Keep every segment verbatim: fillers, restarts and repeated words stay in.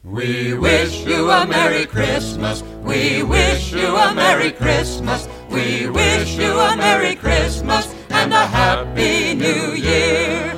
We wish you a Merry Christmas. We wish you a Merry Christmas. We wish you a Merry Christmas and a Happy New Year.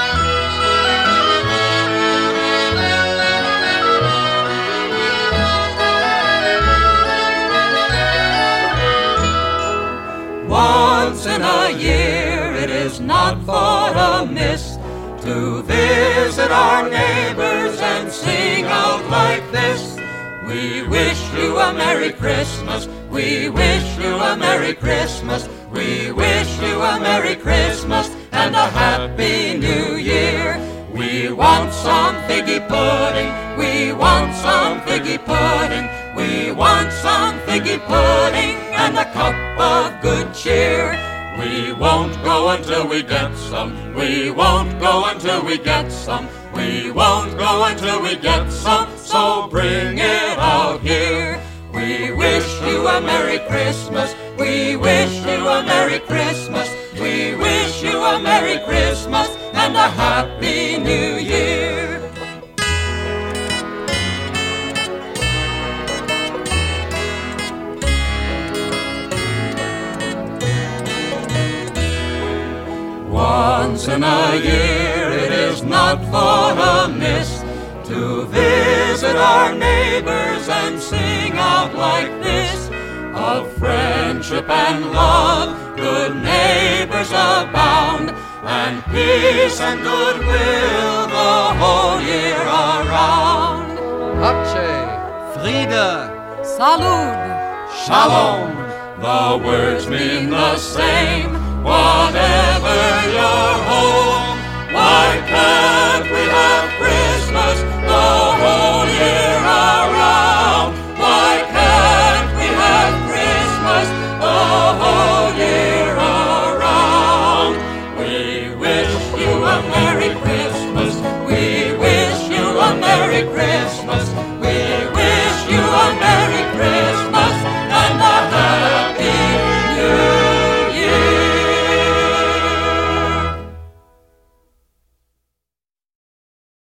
Once in a year it is not thought amiss to visit our neighbors and sing out like this. We wish you a Merry Christmas. We wish you a Merry Christmas. We wish you a Merry Christmas and a Happy New Year. We want some figgy pudding. We want some figgy pudding. We want some figgy pudding and a cup of good cheer. We won't go until we get some. We won't go until we get some. We won't go until we get some. So bring it out here. We wish you a Merry Christmas. We wish you a Merry Christmas. We wish you a Merry Christmas and a Happy New Year. Once in a year it is not thought amiss to visit our neighbors and sing out like this. Of friendship and love, good neighbors abound, and peace and goodwill the whole year around. Pace, Friede, Salud, Shalom, the words mean the same. Whatever your home, why can't we have Christmas the whole year around? Why can't we have Christmas the whole year around? We wish you a Merry Christmas. We wish you a Merry Christmas.